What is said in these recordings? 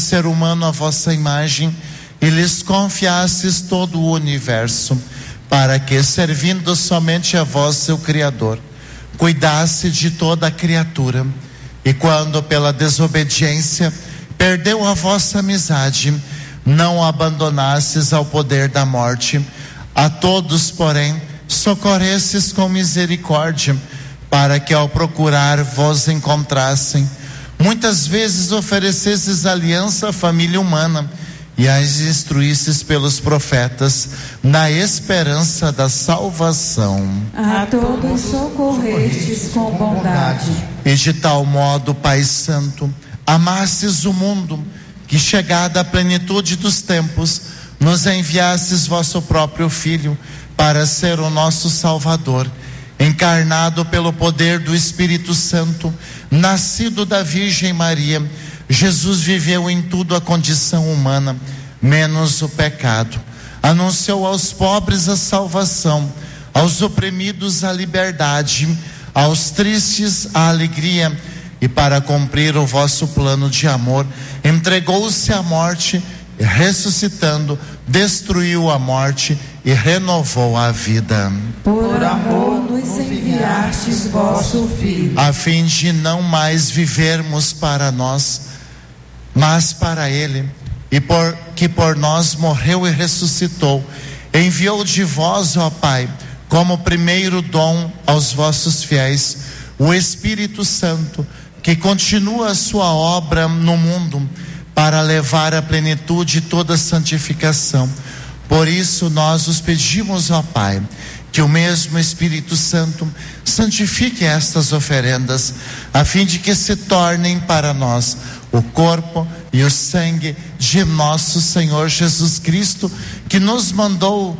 ser humano à vossa imagem e lhes confiastes todo o universo, para que, servindo somente a vós, seu Criador, cuidasse de toda a criatura. E quando pela desobediência perdeu a vossa amizade, não abandonastes ao poder da morte. A todos, porém, socorrestes com misericórdia, para que ao procurar vos encontrassem. Muitas vezes oferecestes aliança à família humana e as instruístes pelos profetas na esperança da salvação. A todos socorrestes com bondade. E de tal modo, Pai Santo, amastes o mundo, que chegada a plenitude dos tempos, nos enviastes vosso próprio Filho para ser o nosso Salvador, encarnado pelo poder do Espírito Santo, nascido da Virgem Maria. Jesus viveu em tudo a condição humana, menos o pecado. Anunciou aos pobres a salvação, aos oprimidos a liberdade, aos tristes a alegria, e para cumprir o vosso plano de amor, entregou-se à morte, e ressuscitando, destruiu a morte e renovou a vida. Por amor nos enviastes vosso Filho, a fim de não mais vivermos para nós, mas para Ele, e que por nós morreu e ressuscitou, enviou de vós, ó Pai, como primeiro dom aos vossos fiéis, o Espírito Santo, que continua a sua obra no mundo, para levar à plenitude toda a santificação. Por isso nós os pedimos, ó Pai, que o mesmo Espírito Santo santifique estas oferendas, a fim de que se tornem para nós o corpo e o sangue de nosso Senhor Jesus Cristo, que nos mandou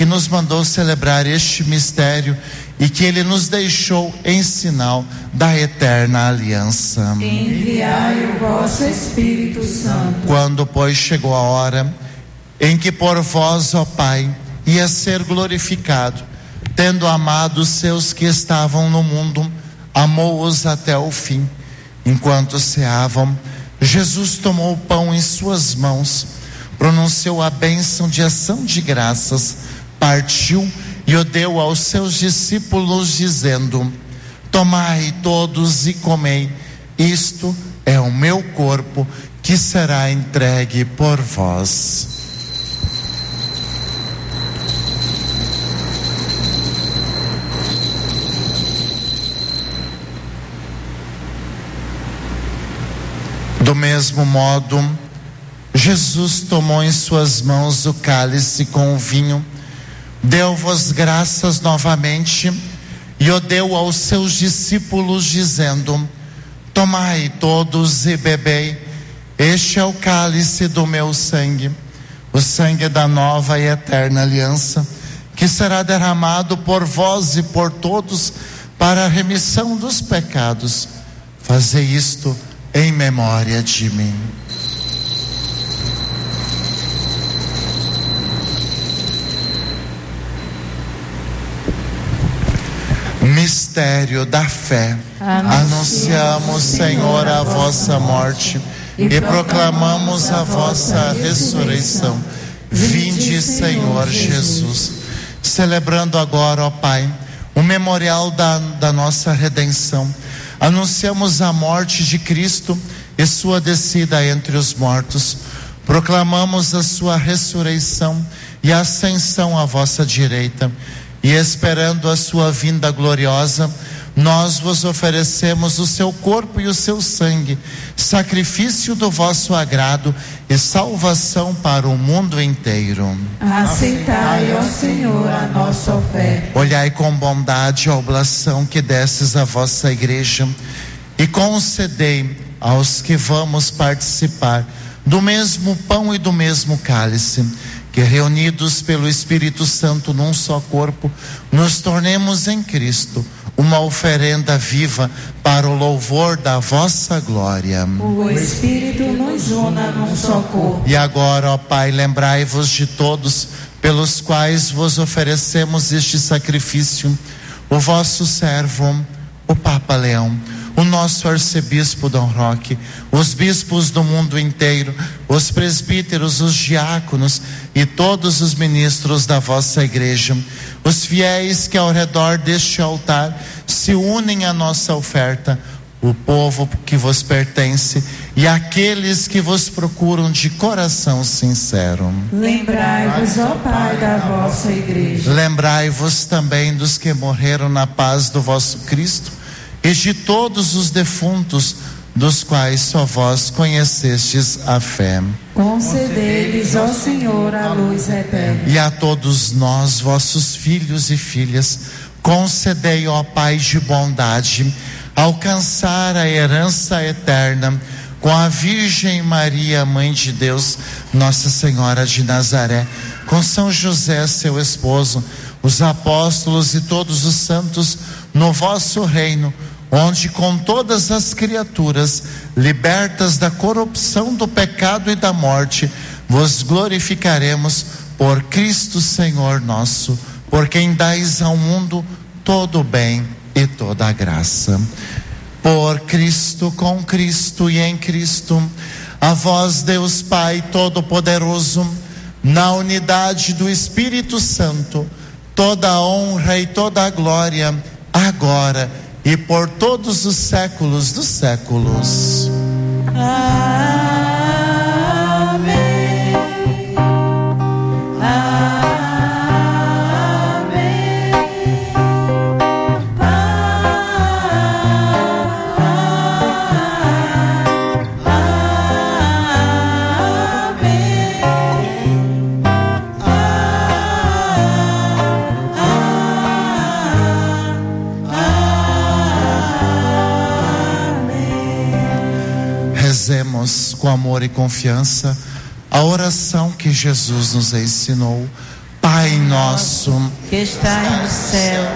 celebrar este mistério e que Ele nos deixou em sinal da eterna aliança. Enviai o vosso Espírito Santo. Quando, pois, chegou a hora em que por vós, ó Pai, ia ser glorificado, tendo amado os seus que estavam no mundo, amou-os até o fim. Enquanto ceavam, Jesus tomou o pão em suas mãos, pronunciou a bênção de ação de graças, partiu e o deu aos seus discípulos, dizendo: tomai todos e comei, isto é o meu corpo, que será entregue por vós. Do mesmo modo, Jesus tomou em suas mãos o cálice com o vinho, deu-vos graças novamente e o deu aos seus discípulos, dizendo: tomai todos e bebei, este é o cálice do meu sangue, o sangue da nova e eterna aliança, que será derramado por vós e por todos para a remissão dos pecados. Fazei isto em memória de mim. Mistério da fé. Anunciamos, Senhor, a vossa morte e proclamamos a vossa ressurreição. Vinde, Senhor Jesus. Celebrando agora, ó Pai, o memorial da nossa redenção, anunciamos a morte de Cristo e sua descida entre os mortos. Proclamamos a sua ressurreição e ascensão à vossa direita. E esperando a sua vinda gloriosa, nós vos oferecemos o seu corpo e o seu sangue, sacrifício do vosso agrado e salvação para o mundo inteiro. Aceitai, ó Senhor, a nossa oferta. Olhai com bondade a oblação que desces à vossa igreja e concedei aos que vamos participar do mesmo pão e do mesmo cálice, que reunidos pelo Espírito Santo num só corpo, nos tornemos em Cristo uma oferenda viva para o louvor da vossa glória. O Espírito nos una num só corpo. E agora, ó Pai, lembrai-vos de todos pelos quais vos oferecemos este sacrifício: o vosso servo, o Papa Leão, o nosso arcebispo Dom Roque, os bispos do mundo inteiro, os presbíteros, os diáconos e todos os ministros da vossa igreja, os fiéis que ao redor deste altar se unem à nossa oferta, o povo que vos pertence e aqueles que vos procuram de coração sincero. Lembrai-vos, ó Pai, da vossa igreja. Lembrai-vos também dos que morreram na paz do vosso Cristo e de todos os defuntos, dos quais só vós conhecestes a fé. Concedei-lhes, ó Senhor, a luz eterna. E a todos nós, vossos filhos e filhas, concedei, ó Pai de bondade, alcançar a herança eterna com a Virgem Maria, Mãe de Deus, Nossa Senhora de Nazaré, com São José, seu esposo, os apóstolos e todos os santos, no vosso reino, onde com todas as criaturas, libertas da corrupção do pecado e da morte, vos glorificaremos por Cristo Senhor nosso, por quem dais ao mundo todo o bem e toda a graça. Por Cristo, com Cristo e em Cristo, a vós, Deus Pai Todo-Poderoso, na unidade do Espírito Santo, toda a honra e toda a glória, agora e por todos os séculos dos séculos. Amém. Rezemos com amor e confiança a oração que Jesus nos ensinou. Pai nosso, que estais no céu,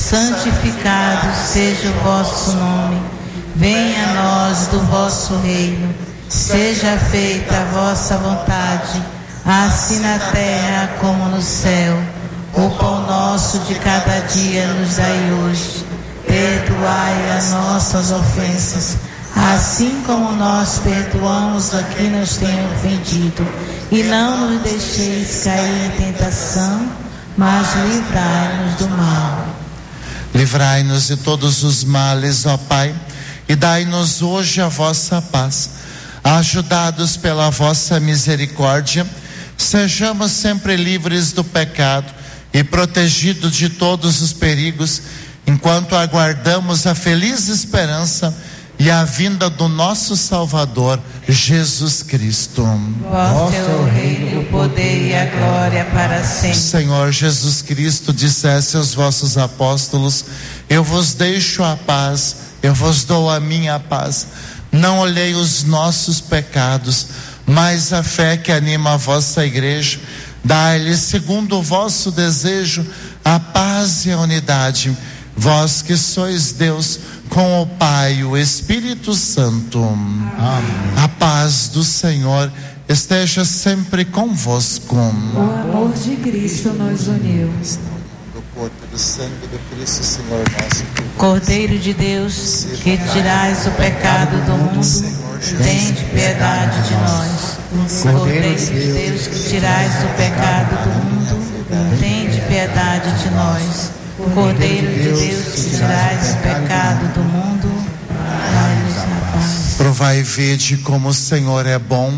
santificado seja o vosso nome. Venha a nós do vosso reino. Seja feita a vossa vontade, assim na terra como no céu. O pão nosso de cada dia nos dai hoje. Perdoai as nossas ofensas, assim como nós perdoamos a quem nos tem ofendido. E não nos deixeis cair em tentação, mas livrai-nos do mal. Livrai-nos de todos os males, ó Pai, e dai-nos hoje a vossa paz. Ajudados pela vossa misericórdia, sejamos sempre livres do pecado e protegidos de todos os perigos, enquanto aguardamos a feliz esperança e a vinda do nosso Salvador, Jesus Cristo. Vosso é o reino, o poder e a glória para sempre. Senhor Jesus Cristo, disseste aos vossos apóstolos: eu vos deixo a paz, eu vos dou a minha paz. Não olhei os nossos pecados, mas a fé que anima a vossa igreja. Dai-lhe, segundo o vosso desejo, a paz e a unidade. Vós que sois Deus, com o Pai e o Espírito Santo. Amém. A paz do Senhor esteja sempre convosco. O amor de Cristo nos uniu. Do corpo e do sangue do Cristo, Senhor nosso. Cordeiro de Deus, que tirais o pecado do mundo, tende piedade de nós. Cordeiro de Deus, que tirais o pecado do mundo, tende piedade de nós. Cordeiro de Deus, que tirais o pecado do mundo, dai-nos a paz. Provai e vede como o Senhor é bom.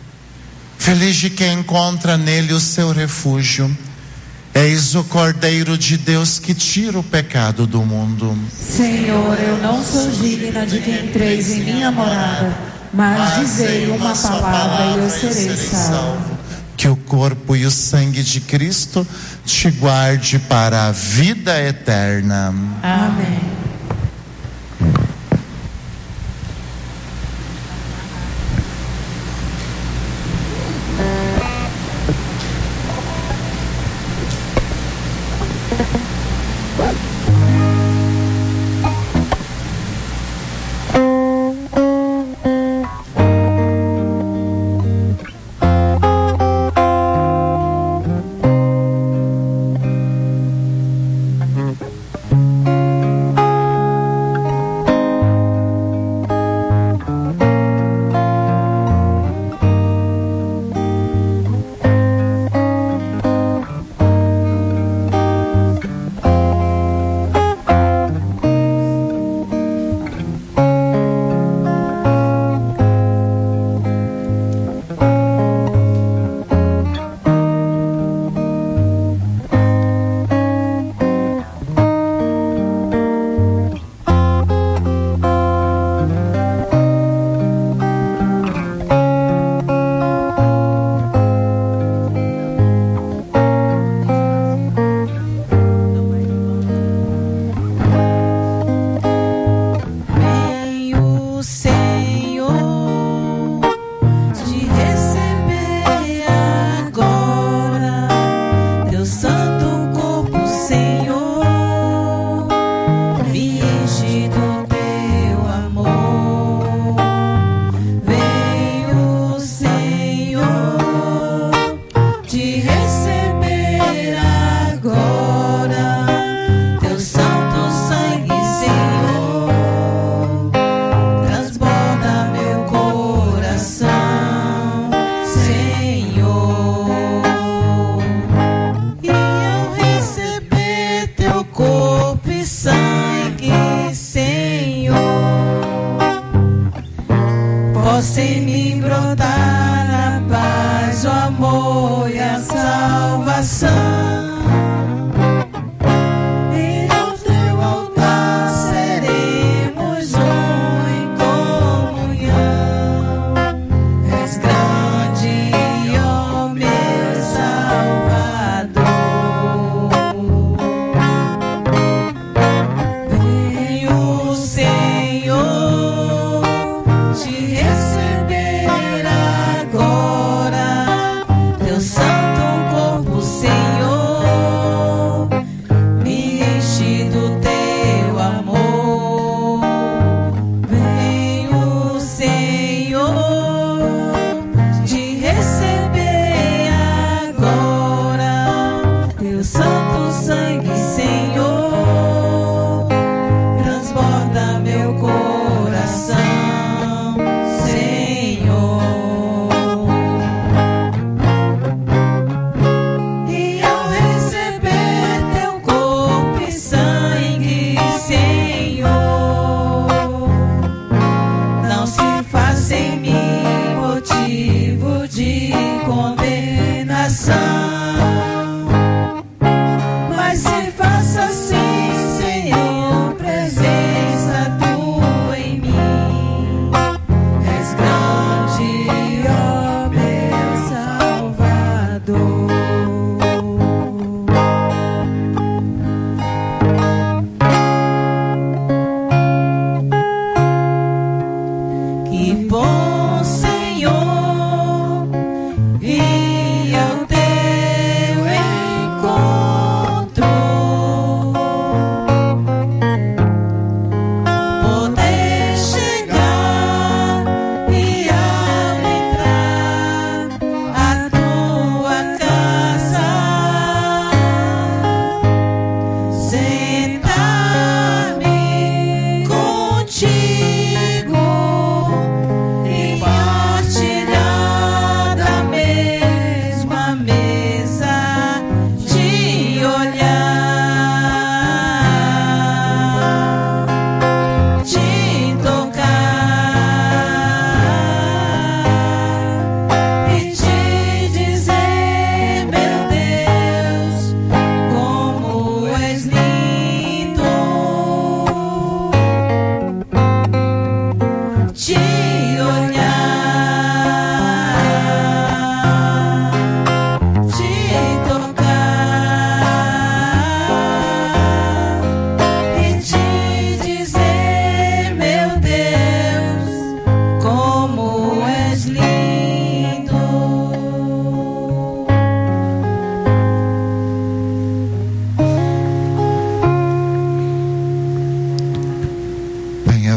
Feliz de quem encontra nele o seu refúgio. Eis o Cordeiro de Deus que tira o pecado do mundo. Senhor, eu não sou digna de que entreis em minha morada, mas dizei uma palavra e eu serei salvo. Que o corpo e o sangue de Cristo te guarde para a vida eterna. Amém.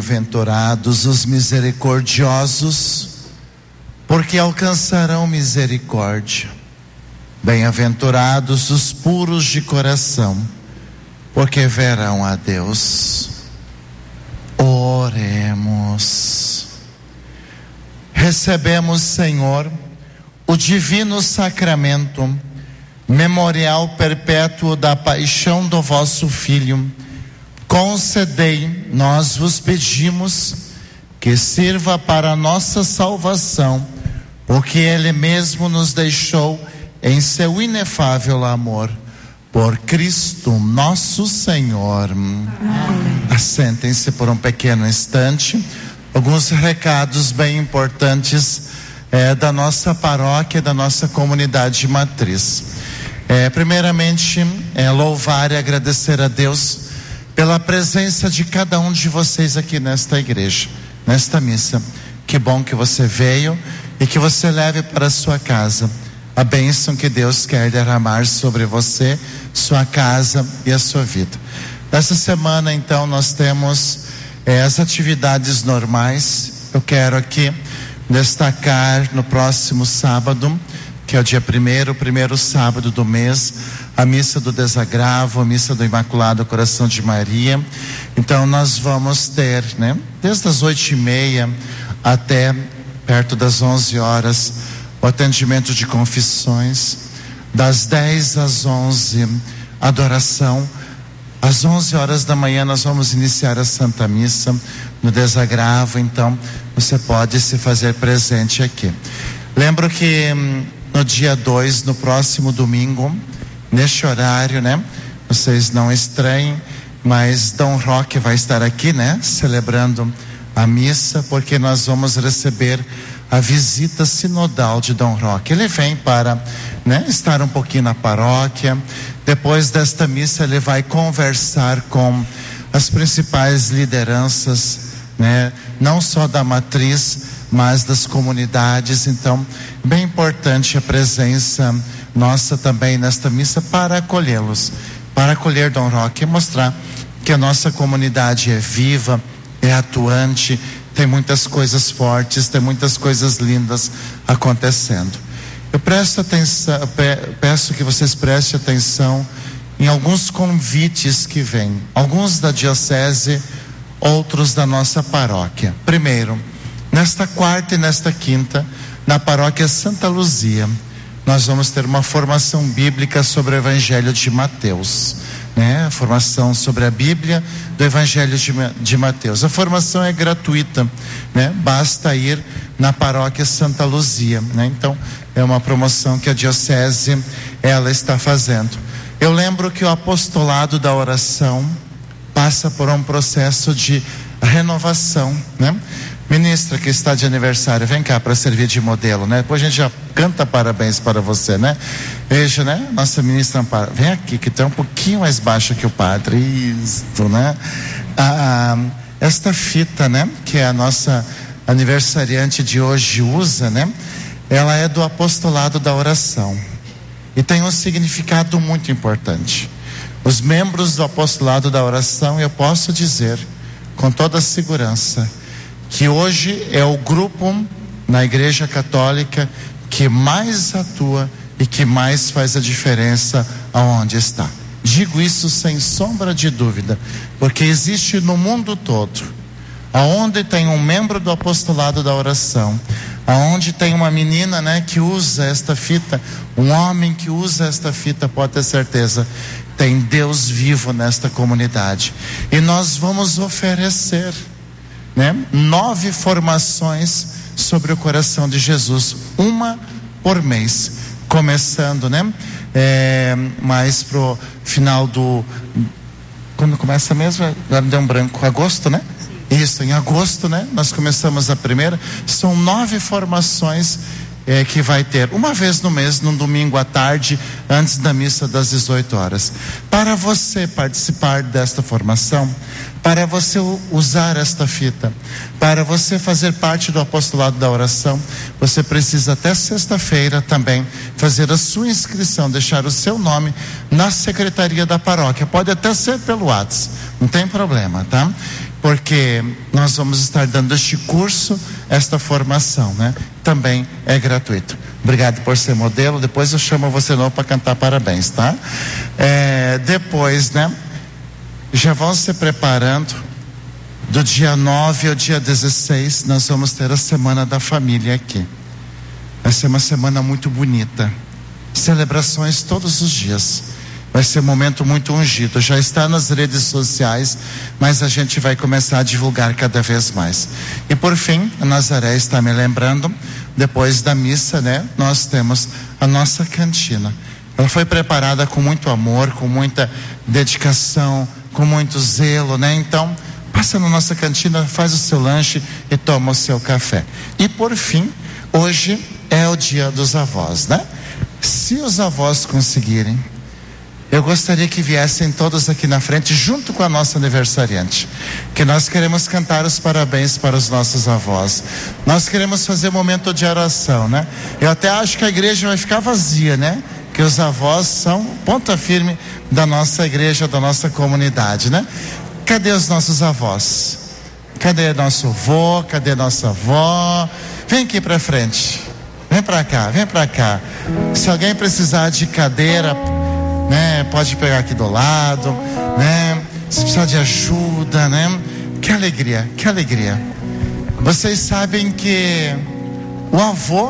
Bem-aventurados os misericordiosos, porque alcançarão misericórdia. Bem-aventurados os puros de coração, porque verão a Deus. Oremos. Recebemos, Senhor, o divino sacramento, memorial perpétuo da paixão do vosso Filho. Concedei, nós vos pedimos, que sirva para a nossa salvação, porque Ele mesmo nos deixou em seu inefável amor. Por Cristo nosso Senhor. Amém. Assentem-se por um pequeno instante. Alguns recados bem importantes da nossa paróquia, da nossa comunidade matriz. Primeiramente, louvar e agradecer a Deus pela presença de cada um de vocês aqui nesta igreja, nesta missa. Que bom que você veio e que você leve para a sua casa a bênção que Deus quer derramar sobre você, sua casa e a sua vida. Nessa semana, então, nós temos as atividades normais. Eu quero aqui destacar no próximo sábado, que é o dia 1º, o primeiro sábado do mês, a missa do desagravo, a missa do Imaculado Coração de Maria. Então nós vamos ter, desde as 8h30 até perto das 11 horas, o atendimento de confissões. Das 10 às 11, adoração. Às 11 horas da manhã nós vamos iniciar a Santa Missa no desagravo. Então você pode se fazer presente aqui. Lembro que no dia 2, no próximo domingo, neste horário, vocês não estranhem, mas Dom Roque vai estar aqui, celebrando a missa, porque nós vamos receber a visita sinodal de Dom Roque. Ele vem para estar um pouquinho na paróquia. Depois desta missa ele vai conversar com as principais lideranças, não só da matriz, mas das comunidades. Então, bem importante a presença nossa também nesta missa para acolhê-los, para acolher Dom Roque e mostrar que a nossa comunidade é viva, é atuante, tem muitas coisas fortes, tem muitas coisas lindas acontecendo. Eu peço que vocês prestem atenção em alguns convites que vêm, alguns da diocese, outros da nossa paróquia. Primeiro, nesta quarta e nesta quinta, na paróquia Santa Luzia, nós vamos ter uma formação bíblica sobre o Evangelho de Mateus, a formação sobre a Bíblia do Evangelho de Mateus. A formação é gratuita, basta ir na paróquia Santa Luzia, Então, é uma promoção que a diocese ela está fazendo. Eu lembro que o apostolado da oração passa por um processo de renovação, Ministra que está de aniversário, vem cá para servir de modelo, Depois a gente já canta parabéns para você, Veja, Nossa ministra Amparo, vem aqui que está um pouquinho mais baixo que o padre, isto, esta fita, que a nossa aniversariante de hoje usa, ela é do apostolado da oração e tem um significado muito importante. Os membros do apostolado da oração, eu posso dizer com toda segurança que hoje é o grupo na Igreja Católica que mais atua e que mais faz a diferença aonde está. Digo isso sem sombra de dúvida, porque existe no mundo todo, aonde tem um membro do apostolado da oração, aonde tem uma menina, que usa esta fita, um homem que usa esta fita, pode ter certeza, tem Deus vivo nesta comunidade. E nós vamos oferecer 9 formações sobre o coração de Jesus, uma por mês, começando, mais pro final do, quando começa mesmo, agora deu um branco, agosto, Isso, em agosto, nós começamos a primeira. São 9 formações que vai ter uma vez no mês, num domingo à tarde, antes da missa das 18 horas. Para você participar desta formação, para você usar esta fita, para você fazer parte do apostolado da oração, você precisa até sexta-feira também fazer a sua inscrição, deixar o seu nome na secretaria da paróquia. Pode até ser pelo WhatsApp, não tem problema, tá? porque nós vamos estar dando este curso, esta formação, né? Também é gratuito. Obrigado por ser modelo. Depois eu chamo você novo para cantar parabéns, tá? Depois, né? Já vão se preparando. Do dia 9 ao dia 16, nós vamos ter a Semana da Família aqui. Vai ser uma semana muito bonita. Celebrações todos os dias. Vai ser um momento muito ungido. Já está nas redes sociais, mas a gente vai começar a divulgar cada vez mais. E por fim, a Nazaré está me lembrando, depois da missa, né? Nós temos a nossa cantina. Ela foi preparada com muito amor, com muita dedicação, com muito zelo, né? Então, passa na nossa cantina, faz o seu lanche e toma o seu café. E por fim, hoje é o dia dos avós, né? Se os avós conseguirem, eu gostaria que viessem todos aqui na frente, junto com a nossa aniversariante, que nós queremos cantar os parabéns para os nossos avós. Nós queremos fazer um momento de oração, né? Eu até acho que a igreja vai ficar vazia, né? Que os avós são ponta firme da nossa igreja, da nossa comunidade, né? Cadê os nossos avós? Cadê nosso avô? Cadê nossa avó? Vem aqui pra frente. Vem pra cá, vem pra cá. Se alguém precisar de cadeira, né, pode pegar aqui do lado, né? Se precisar de ajuda, né? Que alegria, que alegria. Vocês sabem que o avô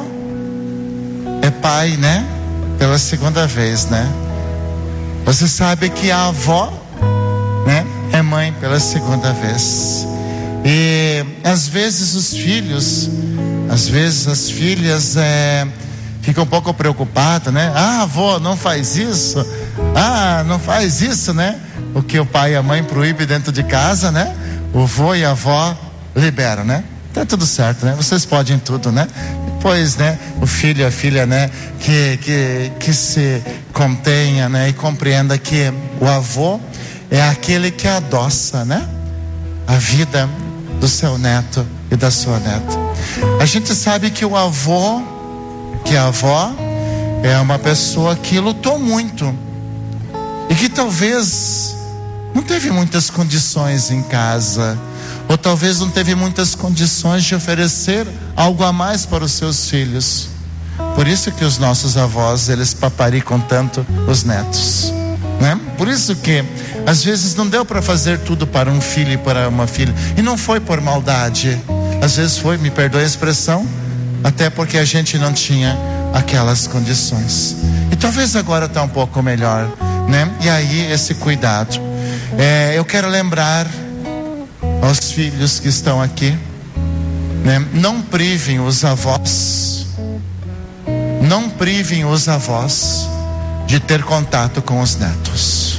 é pai, né? Pela segunda vez, né? Você sabe que a avó, né, é mãe pela segunda vez. E às vezes os filhos, às vezes as filhas ficam um pouco preocupadas, né? Ah, avó, não faz isso. Ah, não faz isso, né? O que o pai e a mãe proíbem dentro de casa, né? O avô e a avó liberam, né? Tá tudo certo, né? Vocês podem tudo, né? Depois, né? O filho e a filha, né? Que se contenha, né? E compreenda que o avô é aquele que adoça, né? A vida do seu neto e da sua neta. A gente sabe que o avô, que a avó é uma pessoa que lutou muito e que talvez não teve muitas condições em casa, ou talvez não teve muitas condições de oferecer algo a mais para os seus filhos. Por isso que os nossos avós, eles paparicam tanto os netos, né? Por isso que às vezes não deu para fazer tudo para um filho e para uma filha, e não foi por maldade, às vezes foi, me perdoe a expressão, até porque a gente não tinha aquelas condições. E talvez agora está um pouco melhor, né? E aí esse cuidado. Eu quero lembrar aos filhos que estão aqui, né? Não privem os avós, não privem os avós de ter contato com os netos.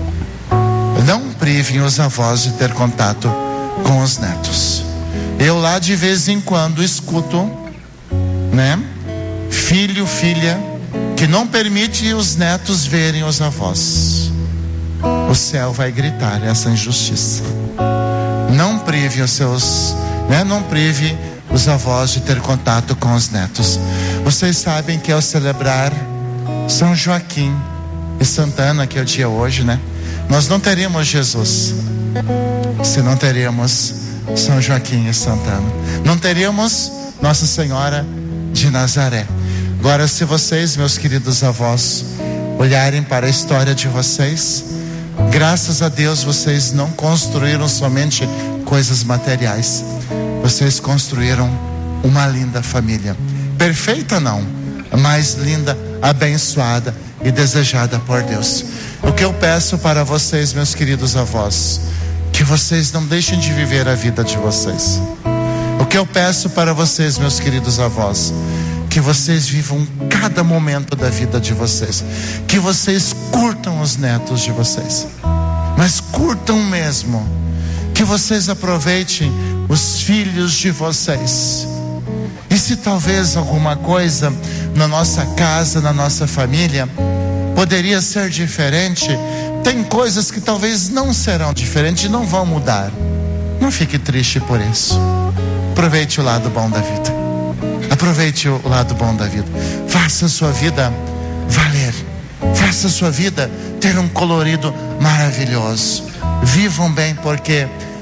Não privem os avós de ter contato com os netos. Eu lá de vez em quando escuto, né? Filho, filha, que não permite os netos verem os avós. O céu vai gritar essa injustiça. Não prive os seus, né? Não prive os avós de ter contato com os netos. Vocês sabem que ao celebrar São Joaquim e Santa Ana, que é o dia hoje, né? Nós não teríamos Jesus se não teríamos São Joaquim e Santa Ana. Não teríamos Nossa Senhora de Nazaré. Agora, se vocês, meus queridos avós, olharem para a história de vocês, graças a Deus vocês não construíram somente coisas materiais. Vocês construíram uma linda família. Perfeita não, mas linda, abençoada e desejada por Deus. O que eu peço para vocês, meus queridos avós, que vocês não deixem de viver a vida de vocês. O que eu peço para vocês, meus queridos avós, que vocês vivam cada momento da vida de vocês, que vocês curtam os netos de vocês, mas curtam mesmo, que vocês aproveitem os filhos de vocês. E se talvez alguma coisa na nossa casa, na nossa família poderia ser diferente, tem coisas que talvez não serão diferentes e não vão mudar. Não fique triste por isso. Aproveite o lado bom da vida. Aproveite o lado bom da vida. Faça a sua vida valer. Faça a sua vida ter um colorido maravilhoso. Vivam bem, porque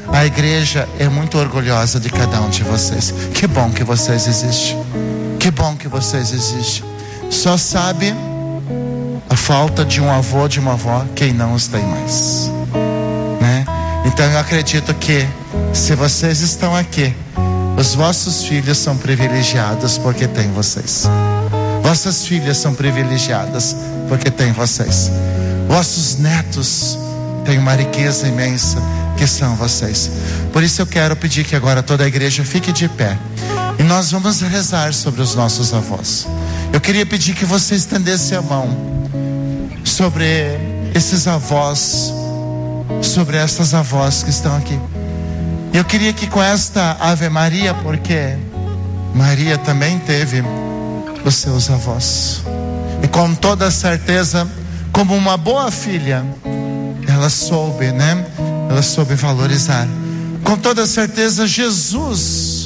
A igreja é muito orgulhosa de cada um de vocês. Que bom que vocês existem. Que bom que vocês existem. Só sabe a falta de um avô, de uma avó, quem não os tem mais, né? Então eu acredito que se vocês estão aqui, os vossos filhos são privilegiados porque tem vocês. Vossas filhas são privilegiadas porque tem vocês. Vossos netos têm uma riqueza imensa que são vocês. Por isso eu quero pedir que agora toda a igreja fique de pé e nós vamos rezar sobre os nossos avós. Eu queria pedir que você estendesse a mão sobre esses avós, sobre essas avós que estão aqui. Eu queria que com esta Ave Maria, porque Maria também teve os seus avós, e com toda certeza, como uma boa filha, ela soube, né? Ela soube valorizar. Com toda certeza, Jesus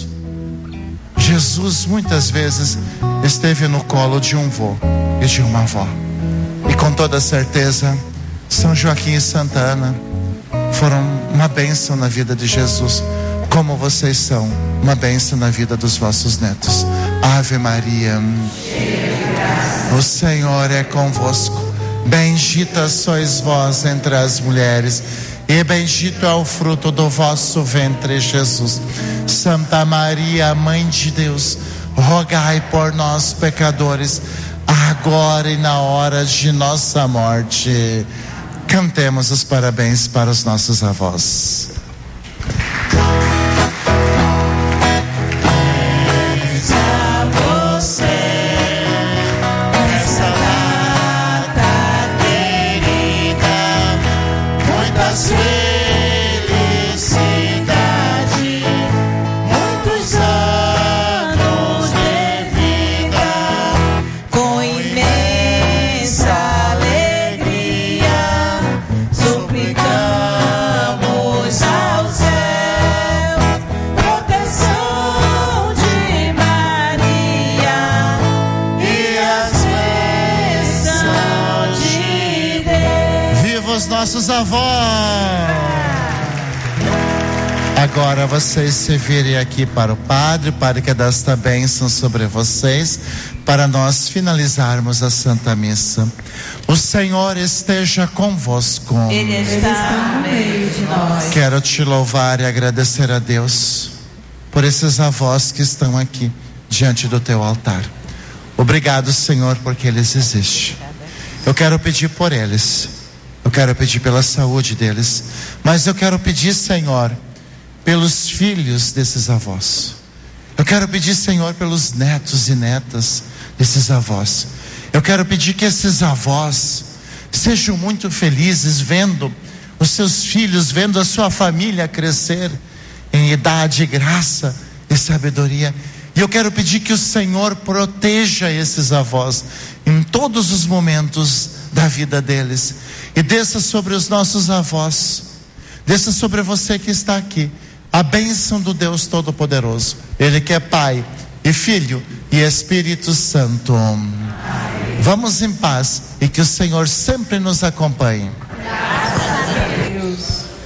muitas vezes esteve no colo de um vô e de uma avó. E com toda certeza, São Joaquim e Santa Ana foram uma bênção na vida de Jesus, como vocês são uma bênção na vida dos vossos netos. Ave Maria, o Senhor é convosco. Bendita sois vós entre as mulheres, e bendito é o fruto do vosso ventre, Jesus. Santa Maria, Mãe de Deus, rogai por nós, pecadores, agora e na hora de nossa morte. Cantemos os parabéns para os nossos avós. Nossos avós. Agora vocês se virem aqui para o Padre quer dar esta bênção sobre vocês, para nós finalizarmos a Santa Missa. O Senhor esteja convosco. Ele está no meio de nós. Quero te louvar e agradecer a Deus por esses avós que estão aqui diante do teu altar. Obrigado, Senhor, porque eles existem. Eu quero pedir por eles. Eu quero pedir pela saúde deles, mas eu quero pedir, Senhor, pelos filhos desses avós. Eu quero pedir, Senhor, pelos netos e netas desses avós. Eu quero pedir que esses avós sejam muito felizes vendo os seus filhos, vendo a sua família crescer em idade, graça e sabedoria. E eu quero pedir que o Senhor proteja esses avós em todos os momentos da vida deles, e desça sobre os nossos avós, desça sobre você que está aqui, a bênção do Deus Todo-Poderoso, Ele que é Pai e Filho e Espírito Santo. Amém. Vamos em paz e que o Senhor sempre nos acompanhe. Graças a Deus.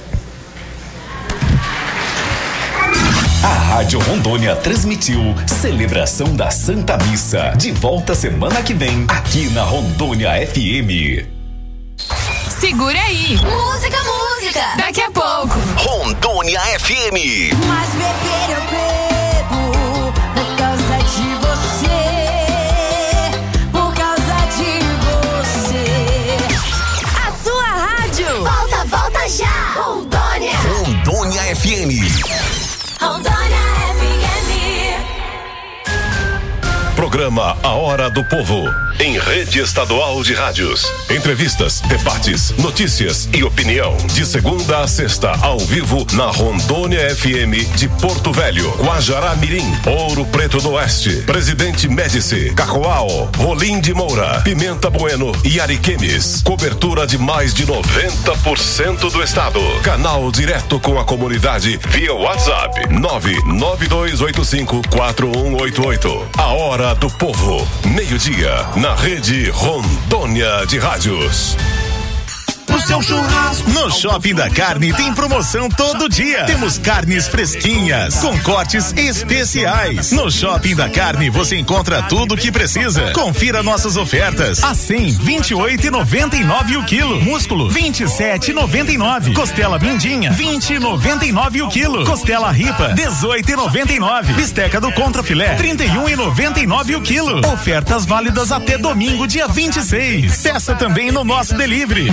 A Rádio Rondônia transmitiu Celebração da Santa Missa. De volta semana que vem, aqui na Rondônia FM. Segura aí. Música. Daqui a pouco. Rondônia FM. Mas beber eu bebo por causa de você. Por causa de você. A sua rádio. Volta já. Rondônia FM. Rondônia FM. Programa A Hora do Povo. Em rede estadual de rádios. Entrevistas, debates, notícias e opinião. De segunda a sexta, ao vivo, na Rondônia FM de Porto Velho, Guajará Mirim, Ouro Preto do Oeste, Presidente Médici, Cacoal, Rolim de Moura, Pimenta Bueno e Ariquemes. Cobertura de mais de 90% do estado. Canal direto com a comunidade via WhatsApp 992854188. A Hora do Povo, meio-dia, na Rede Rondônia de Rádios. seu churrasco. No Shopping da Carne tem promoção todo dia. Temos carnes fresquinhas, com cortes especiais. No Shopping da Carne você encontra tudo o que precisa. Confira nossas ofertas. A 100, 28,99 o quilo. Músculo, 27,99. Costela mindinha, 20,99 o quilo. Costela ripa, 18,99. Bisteca do contrafilé, 31,99 o quilo. Ofertas válidas até domingo, dia 26. Peça também no nosso delivery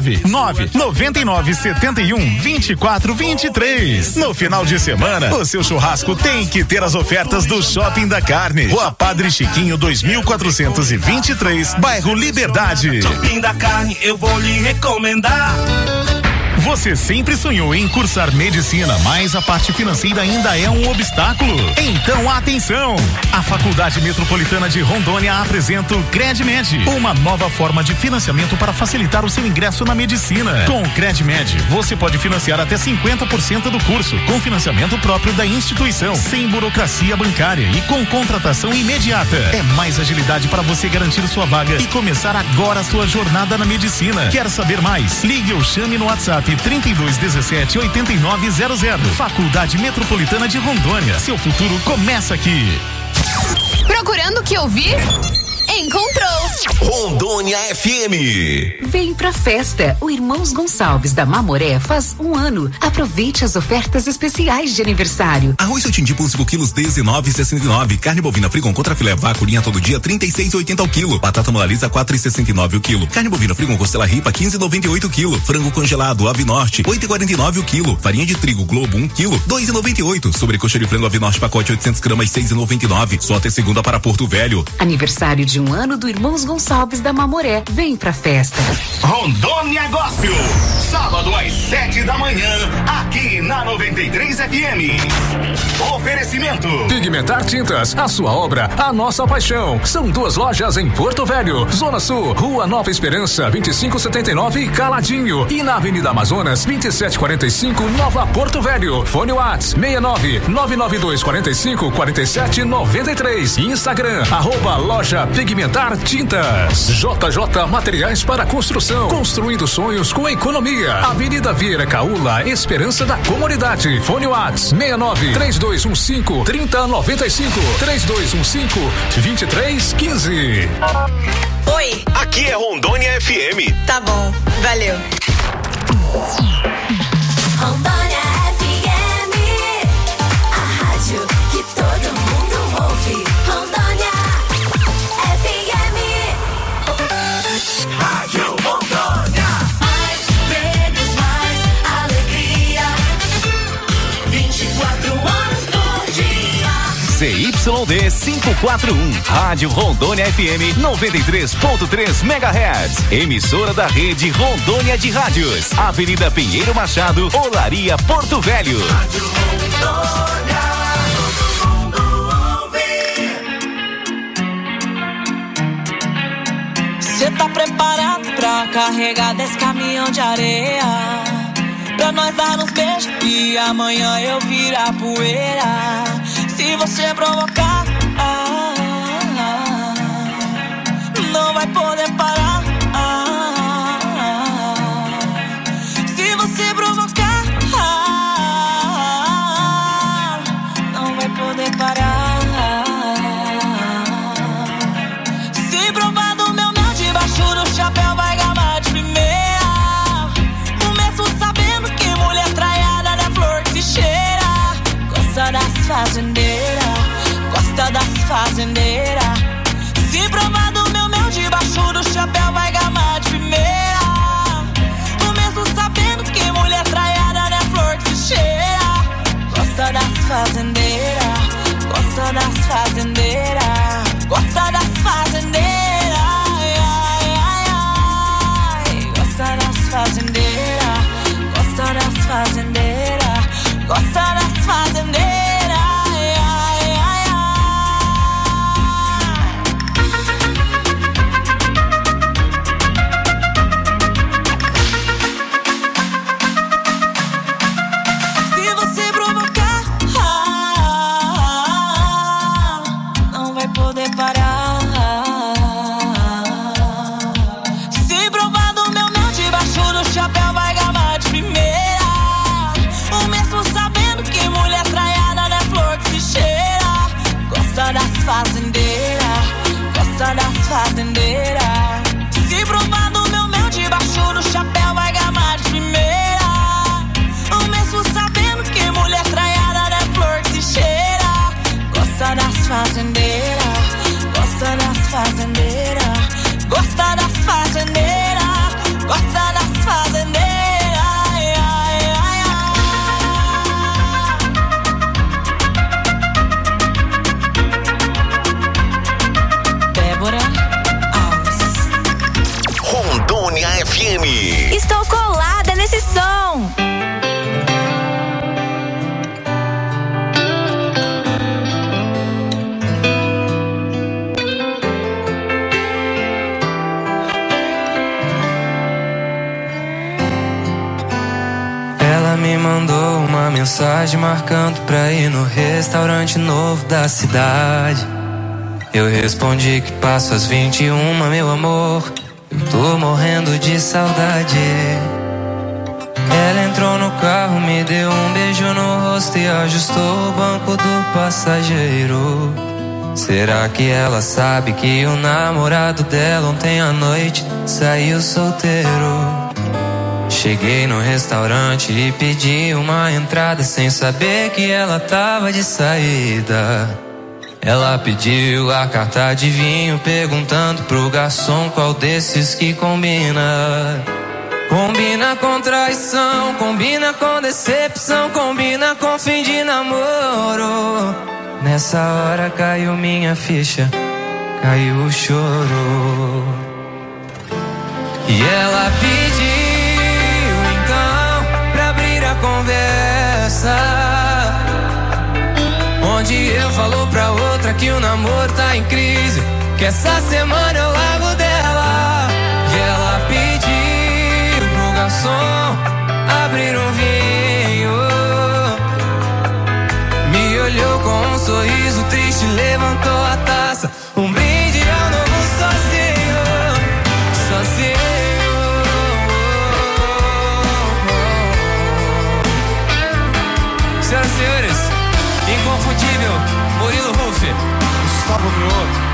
699-9971-2423. No final de semana, o seu churrasco tem que ter as ofertas do Shopping da Carne. Rua Padre Chiquinho 2423, bairro Liberdade. Shopping da Carne, eu vou lhe recomendar. Você sempre sonhou em cursar medicina, mas a parte financeira ainda é um obstáculo? Então atenção! A Faculdade Metropolitana de Rondônia apresenta o CredMed, uma nova forma de financiamento para facilitar o seu ingresso na medicina. Com o CredMed, você pode financiar até 50% do curso, com financiamento próprio da instituição, sem burocracia bancária e com contratação imediata. É mais agilidade para você garantir sua vaga e começar agora a sua jornada na medicina. Quer saber mais? Ligue ou chame no WhatsApp 3217-8900. Faculdade Metropolitana de Rondônia. Seu futuro começa aqui. Procurando o que ouvir? Encontrou! Rondônia FM. Vem pra festa. O Irmãos Gonçalves da Mamoré faz 1 ano. Aproveite as ofertas especiais de aniversário. Arroz Sotindipo 5 quilos 19,69. Carne bovina Frigon contra filé vacurinha todo dia 36,80 o quilo. Batata molaliza 4,69 o quilo. Carne bovina Frigon costela ripa 15,98 o quilo. Frango congelado Ave Norte 8,49 o quilo. Farinha de trigo Globo 1 quilo 2,98. Sobrecoxa de frango Ave Norte pacote 800 gramas 6,99. Só até segunda para Porto Velho. Aniversário de 1 ano do Irmãos Gonçalves da Mamoré. Vem pra festa. Rondônia Gospel, sábado às 7 da manhã, aqui na 93 FM. Oferecimento Pigmentar Tintas, a sua obra, a nossa paixão. São 2 lojas em Porto Velho, Zona Sul, Rua Nova Esperança, 2579 Caladinho, e na Avenida Amazonas, 2745 Nova Porto Velho. Fone Whats 69-99245-4793. Instagram, @loja Pigmentar Tintas. JJ Materiais para Construção, construindo sonhos com economia. Avenida Vieira Caula, Esperança da Comunidade. Fone Whats 69-3215-3095, 3215-2315. Oi, Aqui é Rondônia FM. tá bom, valeu. Rondônia FM, a rádio que todo mundo ouve. Rondônia FM. Rádio Rondônia. Mais prêmios, mais alegria. 24 horas por dia. ZYD 541, Rádio Rondônia FM 93.3 MHz. Emissora da rede Rondônia de Rádios. Avenida Pinheiro Machado, Olaria, Porto Velho. Rádio Rondônia, todo mundo ouve. Cê tá preparado pra carregar desse caminhão de areia? Pra nós dar uns beijos e amanhã eu virar poeira. Se você provocar, não vai poder parar. Se você provocar, não vai poder parar. Se provar do meu mel debaixo do chapéu, vai gamar de primeira. Começo sabendo que mulher traiada não é flor que se cheira. Gosta das fazendeiras, gosta das fazendeiras. Se provar do meu mel debaixo do chapéu, vai gamar de primeira. Começo sabendo que mulher traiada não é flor que se cheira. Gosta das fazendeiras, gosta das fazendeiras, gosta das fazendeiras. Ai, ai, ai. Gosta das fazendeiras, gosta das fazendeiras, gosta das fazendeiras. Estou colada nesse som. Ela me mandou uma mensagem marcando pra ir no restaurante novo da cidade. Eu respondi que passo às 21, meu amor. Eu tô morrendo de saudade. Ela entrou no carro, me deu um beijo no rosto e ajustou o banco do passageiro. Será que ela sabe que o namorado dela ontem à noite saiu solteiro? Cheguei no restaurante e pedi uma entrada sem saber que ela tava de saída. Ela pediu a carta de vinho, perguntando pro garçom qual desses que combina. Combina com traição, combina com decepção, combina com fim de namoro. Nessa hora caiu minha ficha, caiu o choro. E ela pediu então pra abrir a conversa, onde eu falo pra outra que o namoro tá em crise, que essa semana eu largo dela. E ela pediu pro garçom abrir um vinho, me olhou com um sorriso triste, levantou a taça, um brinde ao novo sozinho, sozinho. Senhoras e senhores, inconfundível, Murilo Huff, Gustavo Mioto.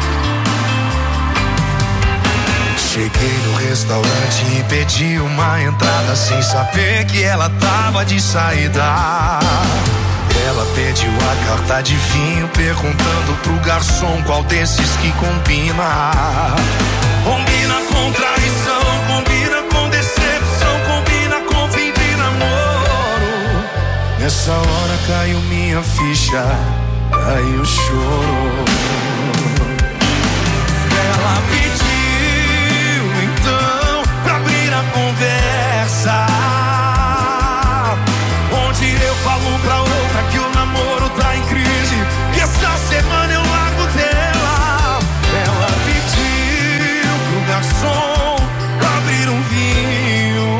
Cheguei no restaurante e pedi uma entrada sem saber que ela tava de saída. Ela pediu a carta de vinho, perguntando pro garçom qual desses que combina. Combina com traição, combina com decepção, combina com fim de namoro. Nessa hora caiu minha ficha, caiu o choro. Ela pediu então pra abrir a conversa, onde eu falo pra outra que o namoro tá em crise, que essa semana eu largo dela. Ela pediu pro garçom abrir um vinho,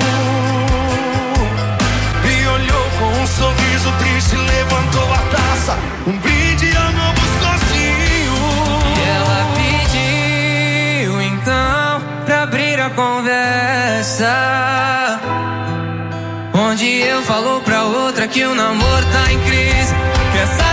e olhou com um sorriso triste, levantou a taça, um brinde ao novo sozinho. E ela pediu então pra abrir a conversa, onde eu falo pra outra que o namoro tá em crise, que essa